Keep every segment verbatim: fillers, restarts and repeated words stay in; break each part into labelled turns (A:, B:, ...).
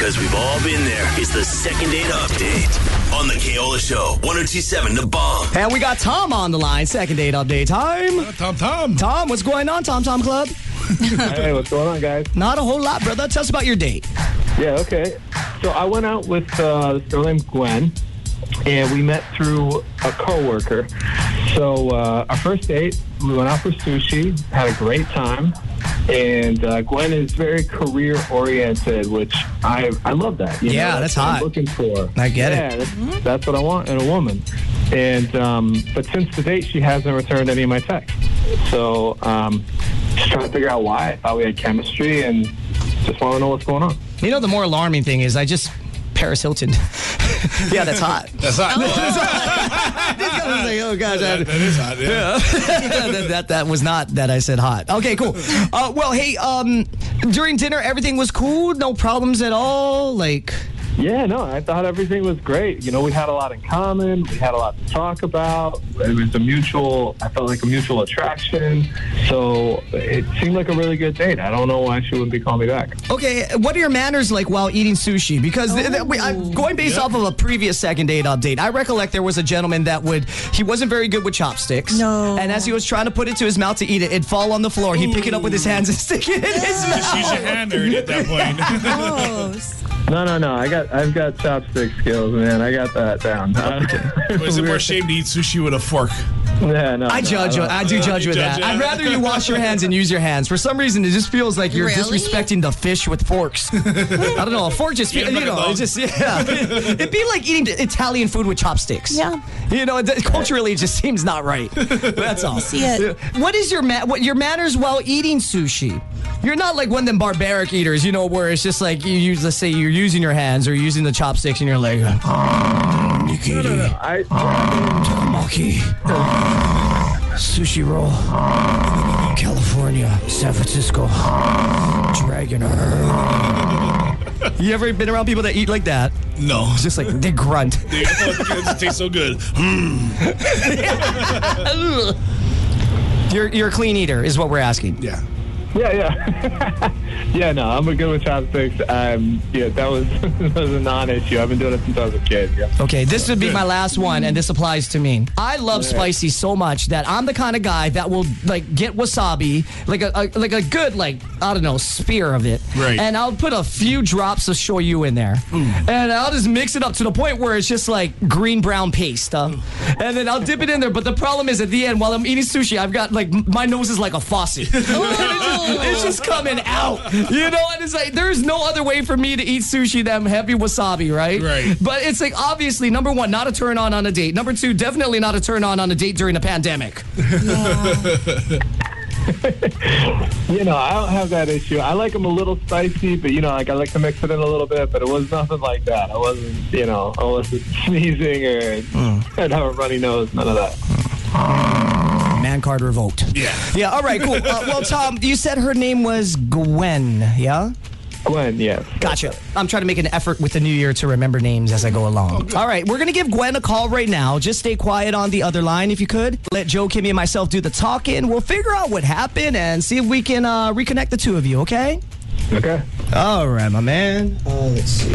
A: Because we've all been there. It's the second date update on the Kaola Show. one oh two point seven The Bomb.
B: And we got Tom on the line. Second date update time.
C: Uh, Tom, Tom.
B: Tom, what's going on, Tom Tom Club?
D: Hey, what's going on, guys?
B: Not a whole lot, brother. Tell us about your date.
D: Yeah, okay. So I went out with uh, this girl named Gwen, and we met through a coworker. So uh, our first date, we went out for sushi, had a great time, and uh, Gwen is very career-oriented, which I I love that. You
B: Yeah,
D: know,
B: that's
D: what
B: hot.
D: I'm looking for.
B: I get it.
D: yeah, That's, that's what I want in a woman. And um, but since the date, she hasn't returned any of my texts. So um, just trying to figure out why. I thought we had chemistry, and just want to know what's going on.
B: You know, the more alarming thing is I just Paris Hilton. Yeah, that's hot.
C: That's hot.
B: I was like, oh gosh,
C: that, that is hot. Yeah.
B: that, that that was not that I said hot. Okay, cool. Uh, well, hey, um, during dinner everything was cool, no problems at all. Like,
D: Yeah, no, I thought everything was great. You know, we had a lot in common. We had a lot to talk about. It was a mutual, I felt like a mutual attraction. So it seemed like a really good date. I don't know why she wouldn't be calling me back.
B: okay, what are your manners like while eating sushi? Because th- th- we, I'm going based off of a previous second date update. I recollect there was a gentleman that would he wasn't very good with chopsticks.
E: No.
B: And as he was trying to put it to his mouth to eat it, it'd fall on the floor. He'd pick it up with his hands and stick it in his mouth.
C: Just use your hand there at that point.
E: Gross.
D: No, no, no. I got, I've got chopstick skills, man. I got that down.
C: Was it more shame to eat sushi with a fork?
D: Yeah, no.
B: I
D: no,
B: judge you.
D: don't-
B: I do judge
C: you
B: with
C: judge
B: that.
C: it.
B: I'd rather you wash your hands and use your hands. For some reason, it just feels like you're
E: Really?
B: disrespecting the fish with forks. I don't know. A fork just,
C: Eat
B: you
C: it like a
B: know,
C: dog.
B: it's just, yeah. It'd be like eating Italian food with chopsticks.
E: Yeah.
B: You know, it, culturally, it just seems not right. That's all.
E: See it.
B: What is your ma- what your manners while eating sushi? You're not like one of them barbaric eaters, you know, where it's just like you use, let's say you're using your hands or using the chopsticks and you're like, oh,
D: No, no, no. I,
B: Takamaki. Sushi roll. California. San Francisco. Dragon. You ever been around people that eat like that?
C: No.
B: It's just like they grunt.
C: Dude, I feel like it tastes so good.
B: You're you're a clean eater, is what we're asking.
C: Yeah.
D: yeah, yeah. Yeah, no, I'm good with chopsticks. Um, yeah, that was, that was a non-issue. I've been doing it since I was a kid. Yeah.
B: Okay, this would be my last one, and this applies to me. I love
D: Yeah.
B: spicy so much that I'm the kind of guy that will like get wasabi, like a, a like a good like I don't know spear of it,
C: Right.
B: and I'll put a few drops of shoyu in there, and I'll just mix it up to the point where it's just like green brown paste, uh, and then I'll dip it in there. But the problem is at the end, while I'm eating sushi, I've got like m- my nose is like a faucet. And it's, just, it's just coming out, you know. And it's like there's no other way for me to eat sushi than heavy wasabi, right?
C: Right.
B: But it's like obviously number one, not a turn on on a date. Number two, definitely not a turn on on a date during a pandemic.
D: You know, I don't have that issue. I like them a little spicy, but, you know, like I like to mix it in a little bit, but it was nothing like that. I wasn't, you know, I wasn't sneezing or I'd have a runny nose, none of that.
B: Man card revoked.
C: Yeah.
B: Yeah. All right. Cool. Uh, well, Tom, you said her name was Gwen. Yeah.
D: Gwen, yes.
B: Gotcha. I'm trying to make an effort with the new year to remember names as I go along. All right, we're going to give Gwen a call right now. Just stay quiet on the other line if you could. Let Joe, Kimmy, and myself do the talking. We'll figure out what happened and see if we can uh, reconnect the two of you, okay?
D: Okay.
B: All right, my man. Uh, let's see.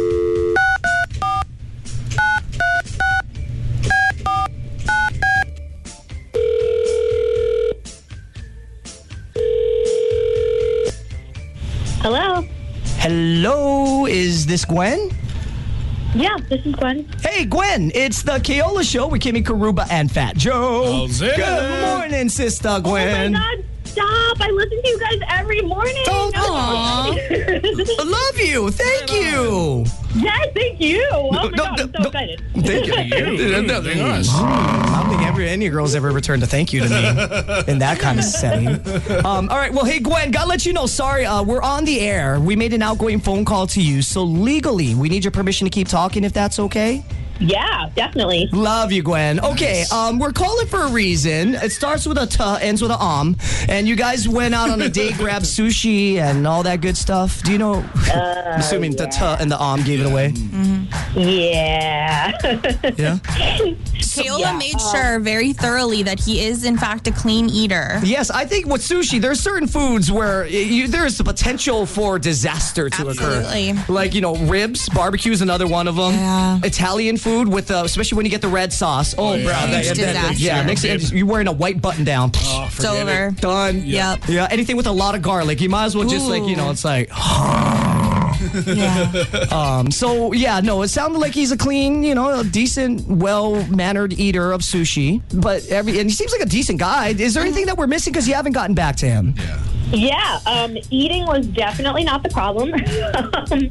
F: Hello.
B: Hello, is this Gwen?
F: Yeah, this is Gwen.
B: Hey, Gwen, it's the Kaola Show with Kimmy Karuba and Fat Joe.
C: How's it?
B: Good morning, Sister Gwen.
F: Oh my God, stop. I listen to you guys every morning.
B: Oh,
F: No.
B: aw. I love you. Thank you.
F: Yes, thank you. Oh my
B: No,
F: God, I'm
B: no,
F: so
B: no.
F: excited.
B: Thank you.
C: Thank us.
B: I don't think every, any girl's ever returned a thank you to me in that kind of setting. Um, all right. Well, hey, Gwen, gotta let you know, sorry, uh, we're on the air. We made an outgoing phone call to you. So legally, we need your permission to keep talking if that's okay.
F: Yeah, definitely.
B: Love you, Gwen. Okay, um, we're calling for a reason. It starts with a T, ends with a um. And you guys went out on a date, grabbed sushi and all that good stuff. Do you know? I'm assuming the T and the um gave it away.
F: Yeah.
B: Yeah.
E: Kayla
B: yeah.
E: made sure very thoroughly that he is, in fact, a clean eater.
B: Yes, I think with sushi, there's certain foods where you, there's the potential for disaster to
E: Absolutely.
B: occur. Like, you know, ribs, barbecue is another one of them.
E: Yeah.
B: Italian food, with uh, especially when you get the red sauce. Oh,
C: yeah.
B: bro.
C: Huge
B: that- that-
E: disaster.
B: yeah, next, and you're wearing a white button down.
C: Oh,
E: It's
C: forget
E: over.
C: it.
B: Done.
E: Yep.
B: Yeah, anything with a lot of garlic, you might as well just, like, you know, it's like...
E: Yeah.
B: Um, so, yeah, no, it sounded like he's a clean, you know, a decent, well-mannered eater of sushi. But every and he seems like a decent guy. Is there anything that we're missing because you haven't gotten back to him?
C: Yeah.
F: Yeah, um, eating was definitely not the problem. um,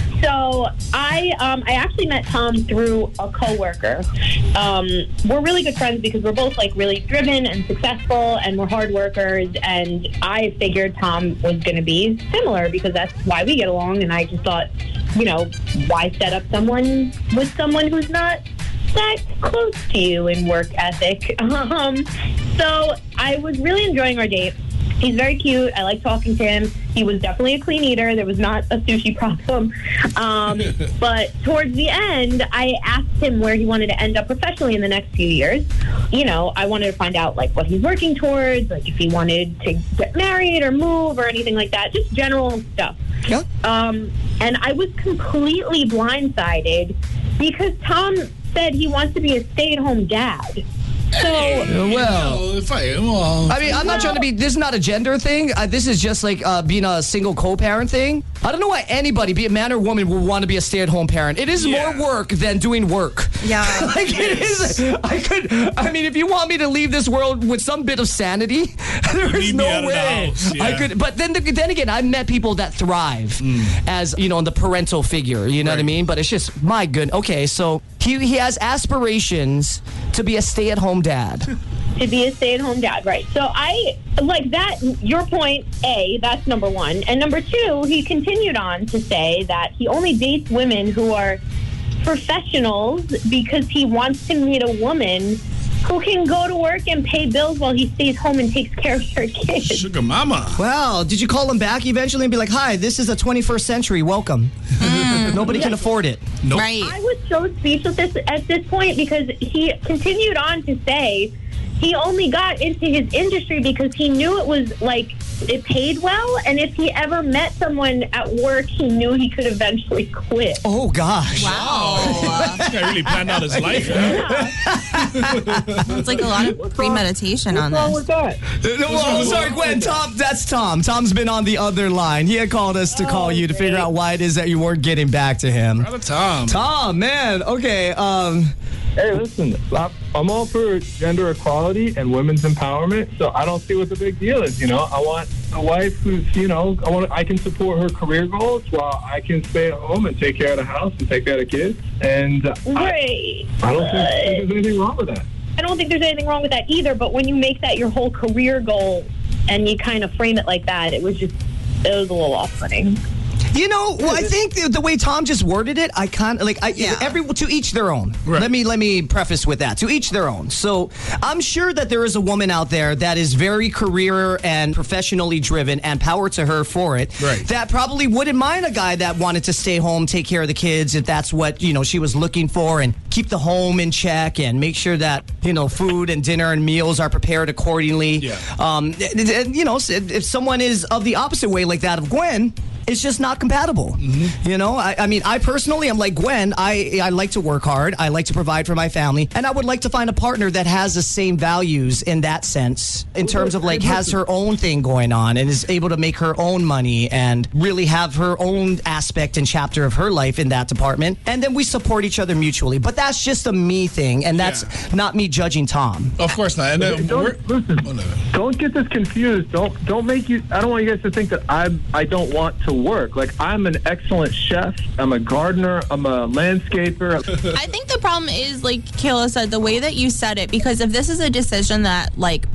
F: so I, um, I actually met Tom through a coworker. Um, we're really good friends because we're both like really driven and successful, and we're hard workers. And I figured Tom was going to be similar because that's why we get along. And I just thought, you know, why set up someone with someone who's not that close to you in work ethic? Um, so I was really enjoying our date. He's very cute. I like talking to him. He was definitely a clean eater. There was not a sushi problem. Um, but towards the end, I asked him where he wanted to end up professionally in the next few years. You know, I wanted to find out, like, what he's working towards, like, if he wanted to get married or move or anything like that, just general stuff.
B: Yeah.
F: Um, and I was completely blindsided because Tom said he wants to be a stay-at-home dad. So,
B: Well...
C: Oh, if I, well,
B: I mean, I'm not trying to be. This is not a gender thing. Uh, this is just like uh, being a single co-parent thing. I don't know why anybody, be it man or woman, would want to be a stay-at-home parent. It is
C: Yeah.
B: more work than doing work.
E: Yeah.
B: like it is. I could. I mean, if you want me to leave this world with some bit of sanity, there is
C: need me
B: no
C: out of the
B: way
C: house,
B: I
C: yeah.
B: could. But then, then again, I've met people that thrive as you know, the parental figure. You know what I
C: Right.
B: mean? But it's just my goodness. Okay, so he he has aspirations to be a stay-at-home dad.
F: to be a stay-at-home dad, right? So I like that. Your point, A, that's number one, and number two, he continued on to say that he only dates women who are professionals because he wants to meet a woman who can go to work and pay bills while he stays home and takes care of her kids.
C: sugar mama.
B: Well, did you call him back eventually and be like, "Hi, this is a twenty-first century. Welcome. Nobody can afford it."
C: Nope.
E: Right.
F: I was so speechless at this, at this point because he continued on to say he only got into his industry because he knew it was like it paid well, and if he ever met someone at work, he knew he could eventually quit.
B: Oh gosh.
E: Wow.
C: This guy really planned out his life.
E: It's like a lot of premeditation on
D: What's wrong
E: this.
D: with that?
B: No, well, sorry, Gwen. Tom, that's Tom. Tom's been on the other line. He had called us to call you to figure out why it is that you weren't getting back to him.
C: Brother Tom.
B: Tom, man. Okay. Um.
D: Hey, listen, I'm- I'm all for gender equality and women's empowerment, so I don't see what the big deal is. You know, I want a wife who's, you know, I want I can support her career goals while I can stay at home and take care of the house and take care of the kids. And I,
F: Right.
D: I don't think there's anything wrong with that.
F: I don't think there's anything wrong with that either, but when you make that your whole career goal and you kind of frame it like that, it was just, it was a little off-putting.
B: You know, well, I think the, the way Tom just worded it, I kind of like I,
E: Yeah.
B: every to each their own.
C: Right.
B: Let me let me preface with that. To each their own. So I'm sure that there is a woman out there that is very career and professionally driven, and power to her for it.
C: Right.
B: That probably wouldn't mind a guy that wanted to stay home, take care of the kids, if that's what you know she was looking for, and keep the home in check and make sure that you know food and dinner and meals are prepared accordingly.
C: Yeah.
B: Um, and, and, you know, if, if someone is of the opposite way, like that of Gwen. It's just not compatible.
C: Mm-hmm.
B: You know, I, I mean, I personally, I'm like Gwen. I I like to work hard. I like to provide for my family, and I would like to find a partner that has the same values in that sense, in terms of like has her own thing going on and is able to make her own money and really have her own aspect and chapter of her life in that department. And then we support each other mutually. But that's just a me thing, and that's
C: Yeah.
B: not me judging Tom.
C: Of course not. And then
D: Don't,
C: we're,
D: listen,
C: oh, no.
D: don't get this confused. Don't don't make you. I don't want you guys to think that I I don't want to work. Like, I'm an excellent chef. I'm a gardener. I'm a landscaper.
E: I think the problem is, like Kayla said, the way that you said it, because if this is a decision that, like,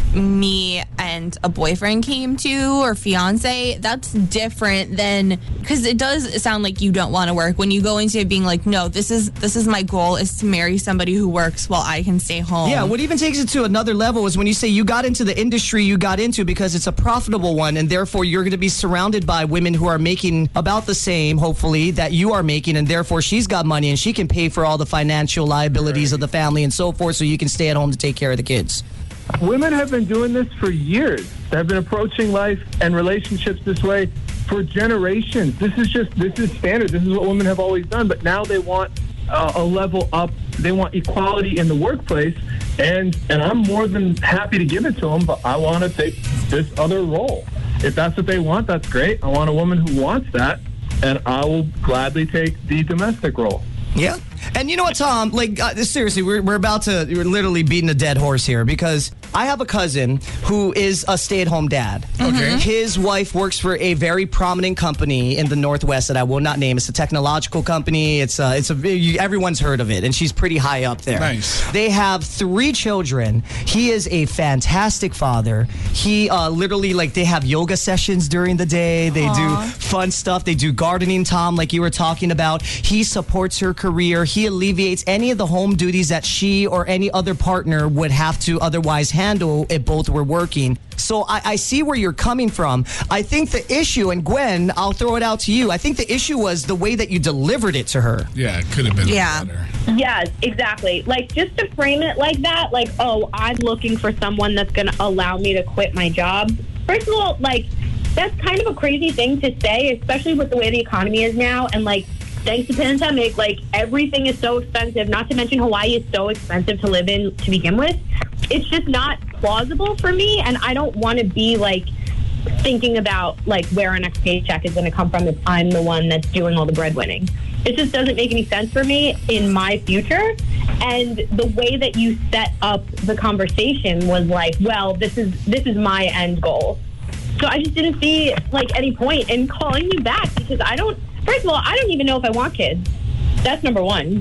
E: me and a boyfriend came to or fiance, that's different than, because it does sound like you don't want to work when you go into it being like, no, this is this is my goal, is to marry somebody who works while I can stay home.
B: Yeah, what even takes it to another level is when you say you got into the industry you got into because it's a profitable one, and therefore you're going to be surrounded by women who are making about the same, hopefully, that you are making, and therefore she's got money and she can pay for all the financial liabilities right. of the family and so forth, so you can stay at home to take care of the kids.
D: Women have been doing this for years. They've been approaching life and relationships this way for generations. This is just, this is standard. This is what women have always done. But now they want uh, a level up. They want equality in the workplace. And, and I'm more than happy to give it to them, but I want to take this other role. If that's what they want, that's great. I want a woman who wants that, and I will gladly take the domestic role.
B: Yeah. And you know what, Tom? Like, uh, seriously, we're, we're about to, we're literally beating a dead horse here because I have a cousin who is a stay-at-home dad.
C: Okay.
B: His wife works for a very prominent company in the Northwest that I will not name. It's a technological company. It's a, it's a, everyone's heard of it, and she's pretty high up there.
C: Nice.
B: They have three children. He is a fantastic father. He uh, literally, like, they have yoga sessions during the day. They
E: Aww.
B: do fun stuff. They do gardening, Tom, like you were talking about. He supports her career. He alleviates any of the home duties that she or any other partner would have to otherwise handle if both were working. So I, I see where you're coming from. I think the issue, and Gwen, I'll throw it out to you. I think the issue was the way that you delivered it to her.
C: Yeah, it could have been
E: Yeah.
C: better.
F: Yes, exactly. Like, just to frame it like that, like, oh, I'm looking for someone that's going to allow me to quit my job. First of all, like, that's kind of a crazy thing to say, especially with the way the economy is now. And, like, thanks to pandemic, like, everything is so expensive, not to mention Hawaii is so expensive to live in to begin with. It's just not plausible for me, and I don't want to be, like, thinking about, like, where our next paycheck is going to come from if I'm the one that's doing all the breadwinning. It just doesn't make any sense for me in my future. And the way that you set up the conversation was like, well, this is this is my end goal. So I just didn't see, like, any point in calling you back because I don't, first of all, I don't even know if I want kids. That's number one.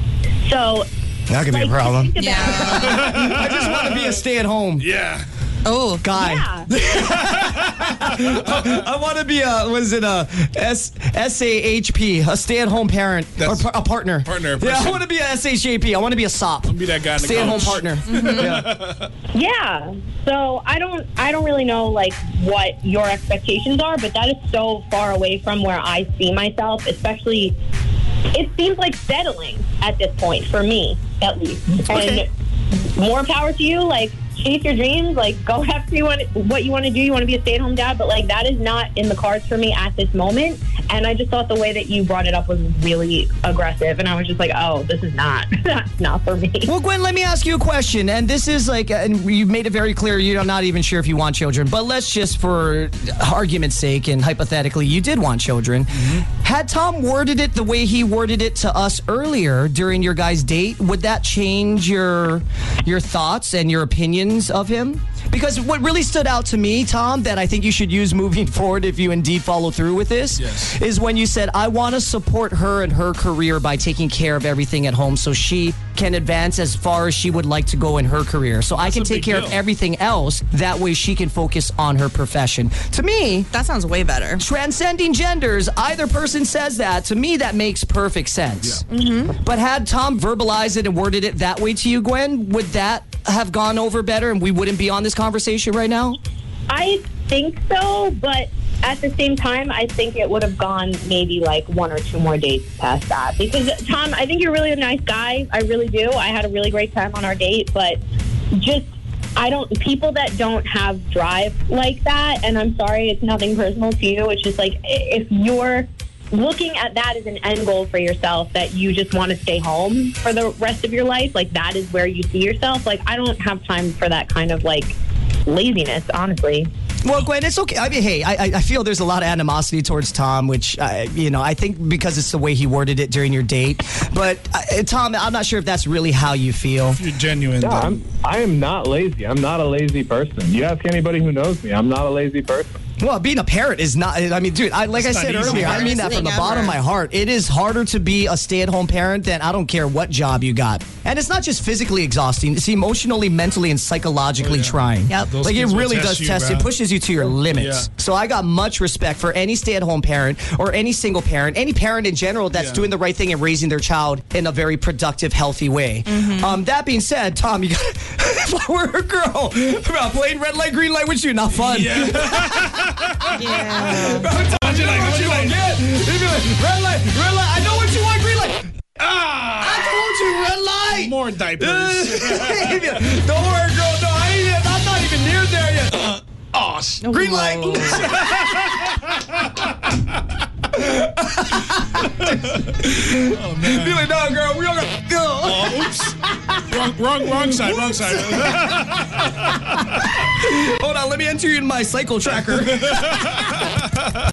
F: So
B: That could
F: like,
B: be a problem.
F: think about-
E: Yeah.
B: I just want to be a stay-at-home
C: Yeah.
E: Oh,
B: guy.
F: Yeah.
B: I want to be a, what is it, a S, S A H P, a stay-at-home parent,
C: That's-
B: or par- a partner.
C: Partner, a
B: Yeah, I
C: person.
B: want to be a S H A P. I want to be a S O P.
C: Be that guy in the
B: Stay-at-home
C: couch.
B: partner. Yeah.
F: Yeah. So I don't I don't really know like what your expectations are, but that is so far away from where I see myself, especially it seems like settling at this point for me, at least.
B: Okay.
F: And more power to you, like chase your dreams, like go after you want what you want to do. You want to be a stay-at-home dad, but like that is not in the cards for me at this moment. And I just thought the way that you brought it up was really aggressive, and I was just like, oh, this is not that's not for me.
B: Well, Gwen, let me ask you a question. And this is like, and you've made it very clear you're not even sure if you want children. But let's just, for argument's sake and hypothetically, you did want children. Mm-hmm. Had Tom worded it the way he worded it to us earlier during your guys' date, would that change your your thoughts and your opinions of him? Because what really stood out to me, Tom, that I think you should use moving forward if you indeed follow through with this,
C: Yes.
B: is when you said, I want to support her and her career by taking care of everything at home so she can advance as far as she would like to go in her career. So I can
C: a
B: take
C: big
B: care
C: deal.
B: of everything else. That way she can focus on her profession. To me,
E: that sounds way better.
B: transcending genders, either person says that, to me that makes perfect sense.
C: Yeah.
E: Mm-hmm.
B: But had Tom verbalized it and worded it that way to you, Gwen, would that have gone over better and we wouldn't be on this conversation right now?
F: I think so, but at the same time, I think it would have gone maybe like one or two more dates past that. Because, Tom, I think you're really a nice guy. I really do. I had a really great time on our date, but just, I don't, people that don't have drive like that, and I'm sorry, it's nothing personal to you. It's just like, if you're looking at that as an end goal for yourself, that you just want to stay home for the rest of your life, like that is where you see yourself. Like, I don't have time for that kind of like laziness, honestly.
B: Well, Gwen, it's okay. I mean, hey, I, I feel there's a lot of animosity towards Tom, which, uh, you know, I think because it's the way he worded it during your date. But, uh, Tom, I'm not sure if that's really how you feel.
C: You're genuine.
D: Yeah,
C: then.
D: I'm, I am not lazy. I'm not a lazy person. You ask anybody who knows me, I'm not a lazy person.
B: Well, being a parent is not. I mean, dude, I, like
C: It's
B: I said
C: not easy.
B: earlier, I mean that from the
E: Hardest thing
B: bottom of
E: ever.
B: my heart. It is harder to be a stay-at-home parent than I don't care what job you got. And it's not just physically exhausting; it's emotionally, mentally, and psychologically
C: Oh, yeah.
B: trying.
E: Yep.
C: Those
B: Like it
C: kids will
B: really
C: test
B: does
C: you,
B: test.
C: bro.
B: It pushes you to your limits.
C: Yeah.
B: So I got much respect for any stay-at-home parent or any single parent, any parent in general that's
C: Yeah.
B: doing the right thing and raising their child in a very productive, healthy way.
E: Mm-hmm.
B: Um, that being said, Tom, you got if I were a girl, bro, playing red light, green light with you, not fun.
C: Yeah.
E: Yeah.
C: What'd you like? What'd you like?
B: Yeah. He'd be like, red light, red light. I know what you want, green light.
C: Ah!
B: I told you, red light.
C: More diapers.
B: He'd be like, don't worry, girl. No, I ain't yet. I'm not even near there yet.
C: Oh, sh-
B: Green light.
C: oh man.
B: Be like, no, girl, we all got go.
C: Oh, oops. Wrong, wrong, wrong side, wrong side.
B: Hold on, let me enter you in my cycle tracker.